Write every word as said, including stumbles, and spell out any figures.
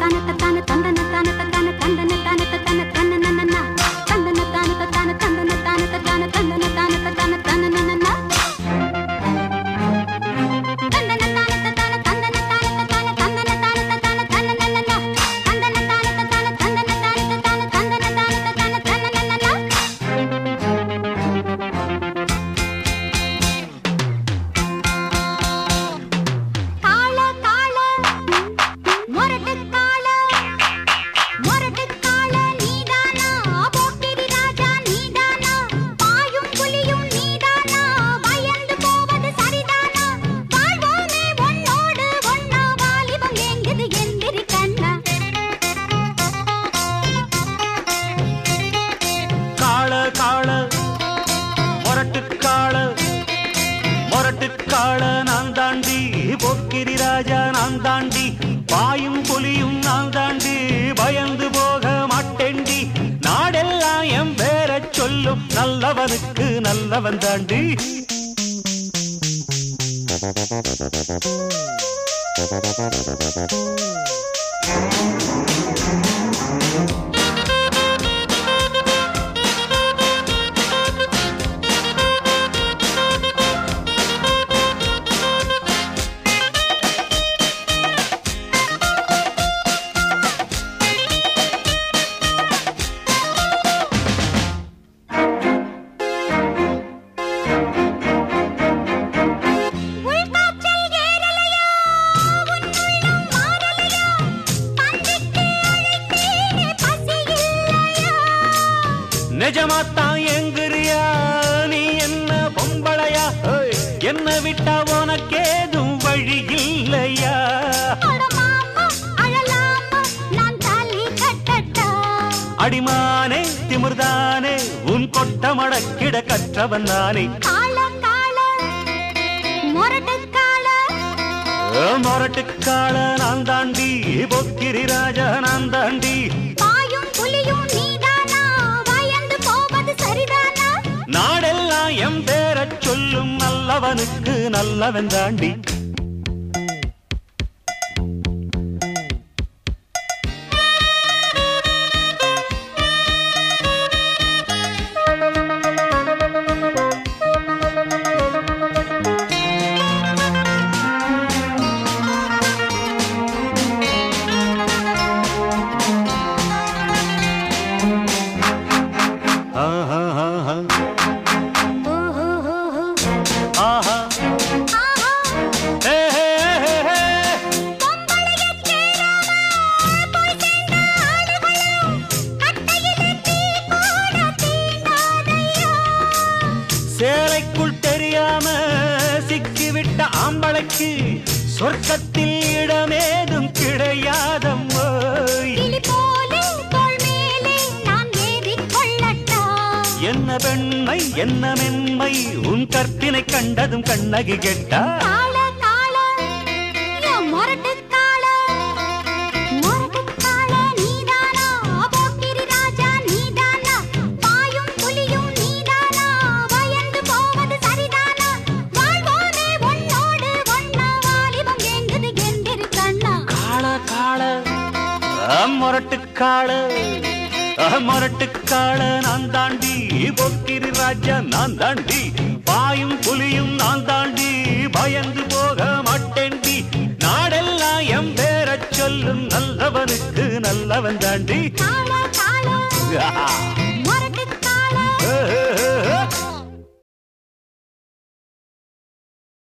காள நான் தாண்டி போக்கிரி ராஜா நான் தாண்டி பாயும் புலியும் நான் தாண்டி பயந்து போக மாட்டேண்டி நாடெல்லாம் என் பேர சொல்லும் நல்லவனுக்கு நல்லவன் தாண்டி நிஜமாத்தா எங்கிறியா நீ என்ன பொம்பளையா என்ன விட்டா உனக்கேதும் வழி இல்லையா அடிமானே திமிர்தானே உன் கொட்ட மடக்கிட கற்றவன் நானே மொரட்டுக்கால நான் தாண்டி போக்கிரி ராஜா நான் தாண்டி நாடெல்லாம் எம் பேர சொல்லும் நல்லவனுக்கு நல்லவன் தாண்டி சேலைக்குள் தெரியாம சிக்கிவிட்ட ஆம்பளைக்கு சொர்க்கத்தில் இடமேதும் கிடையாதம்மோ என்ன பெண்மை என்ன மென்மை உன் கற்பினை கண்டதும் கண்ணகி கெட்டா மொரட்டுக்காள மொரட்டுக்காள நான் தாண்டி போக்கிரி ராஜா நான் தாண்டி பாயும் புலியும் நான் தாண்டி பயந்து போக மாட்டேண்டி நாடெல்லாம் எம் பேர சொல்லும் நல்லவனுக்கு நல்லவன் தாண்டி